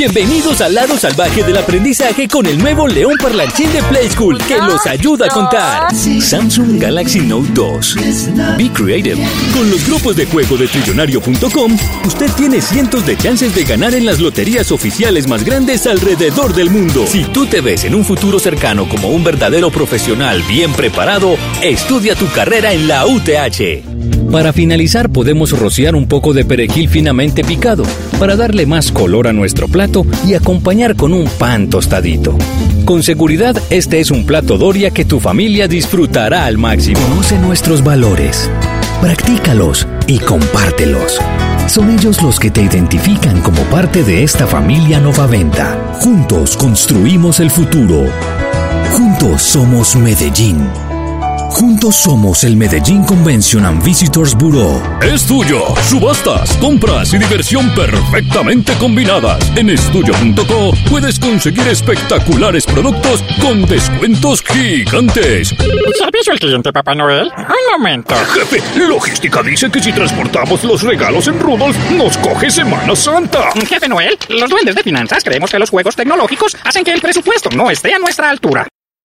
Bienvenidos al lado salvaje del aprendizaje con el nuevo León Parlanchín de Play School que los ayuda a contar. Samsung Galaxy Note 2. Be creative. Con los grupos de juego de Trillonario.com, usted tiene cientos de chances de ganar en las loterías oficiales más grandes alrededor del mundo. Si tú te ves en un futuro cercano como un verdadero profesional bien preparado, estudia tu carrera en la UTH. Para finalizar, podemos rociar un poco de perejil finamente picado para darle más color a nuestro plato y acompañar con un pan tostadito. Con seguridad, este es un plato Doria que tu familia disfrutará al máximo. Conoce nuestros valores, practícalos y compártelos. Son ellos los que te identifican como parte de esta familia Novaventa. Juntos construimos el futuro. Juntos somos Medellín. Juntos somos el Medellín Convention and Visitors Bureau. Es tuyo. Subastas, compras y diversión perfectamente combinadas. En estudio.co puedes conseguir espectaculares productos con descuentos gigantes. ¿Servicio al cliente, Papá Noel? Un momento. Jefe, logística dice que si transportamos los regalos en Rudolph, nos coge Semana Santa. Jefe Noel, los duendes de finanzas creemos que los juegos tecnológicos hacen que el presupuesto no esté a nuestra altura.